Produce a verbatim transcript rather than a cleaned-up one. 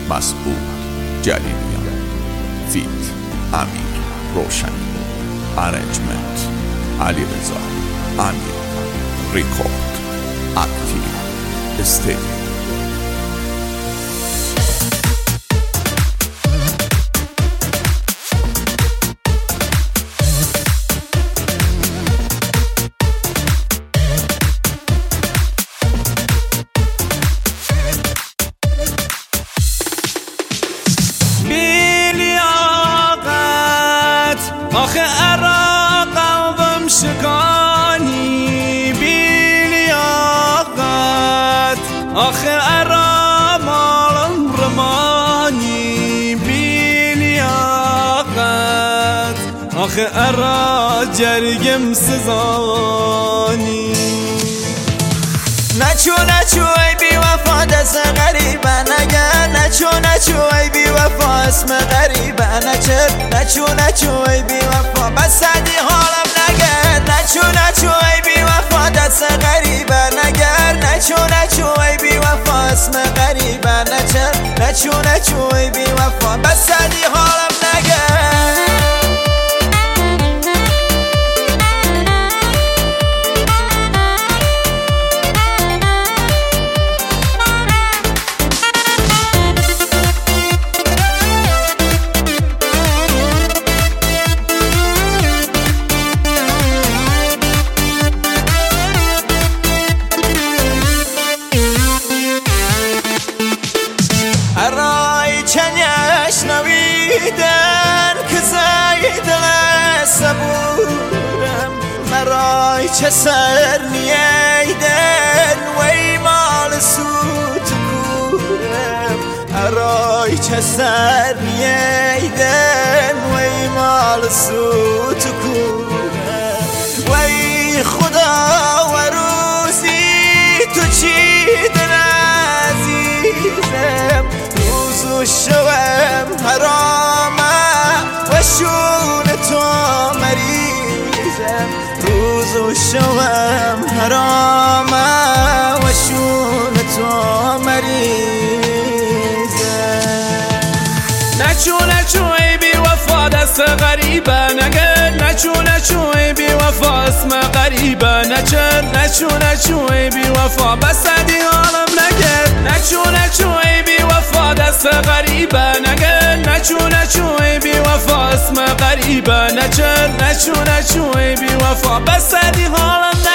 مسعود جلیلیان، فیت امیر روشنی، ارنجمنت علی رضا امیر، ریکورد اکتیو استودیو. آخه عراق قلبم شکانی بی لیاقت، آخه عراق مالم رمانی بی لیاقت، آخه عراق جرگم سزانی. نچو نچو ای بی وفا دست غریبه نگر، نچو نچو ای بی وفا اسم غریبه نچر، نچو نچو ای بی وفا بسدی حالم نگر، نچو نچو ای بی وفا دست غریبه نگر، نچو نچو ای بی وفا اسم غریبه نچر، نچو نچو ای بی وفا بسدی حالم نگر. رای چنیش نویدن که زید صبورم، مرای چه سر نییدن وی مال سوت کورم، رای چه سر نییدن وی مال سوت کورم. وی خدا و روزی تو چیدن عزیزم، و شوم حرامه و شون تو مریضم، روز و شوم حرامه و شون تو مریضم. نچو نچو ای بی وفا دست غریبه نگر، نچو نچو ای بی وفا اسم غریبه نچر، نچو نچو ای بی وفا بسدی حالم نگر، نچو نچو ای بی وفا دست غریبه نگر، نچو نچو ای بی وفا اسم غریبه نچر، نچو نچو ای بی وفا بسدی حالم